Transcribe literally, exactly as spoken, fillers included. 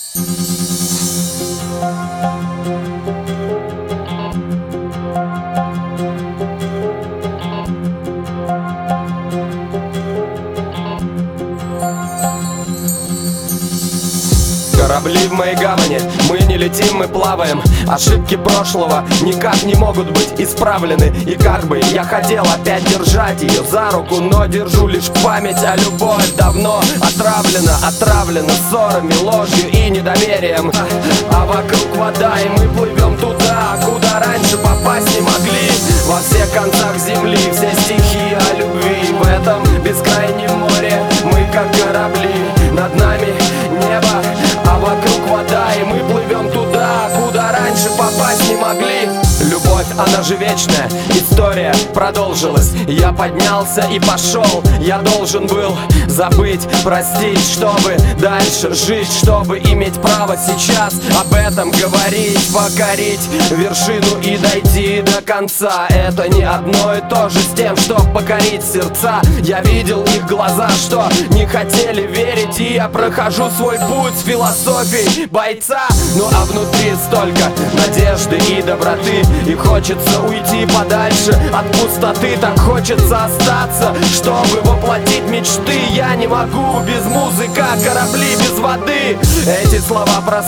Корабли в моей гавани, мы не летим, мы плаваем. Ошибки прошлого никак не могут быть исправлены. И как бы я хотел опять держать ее за руку, но держу лишь память, а любовь давно отравлена. Отравлена ссорами, ложью и недоверием. А вокруг вода, и мы плывем туда, куда раньше попасть не могли. Во всех концах земли все стихи о любви. В этом бескрайнем море мы как корабли. Над нами небо, а вокруг вода, и мы плывем туда, куда раньше попасть не могли. Любовь, она же вечная, история продолжилась. Я поднялся и пошел, я должен был забыть, простить, чтобы дальше жить, чтобы иметь право сейчас об этом говорить. Покорить вершину и дойти до конца, это не одно и то же с тем, что покорить сердца. Я видел их глаза, что не хотели верить, и я прохожу свой путь с философией бойца. Ну а внутри столько надежды и доброты, и хочется уйти подальше от пустоты. Так хочется остаться, чтобы воплотить мечты. Я не могу без музыки, корабли без воды. Эти слова про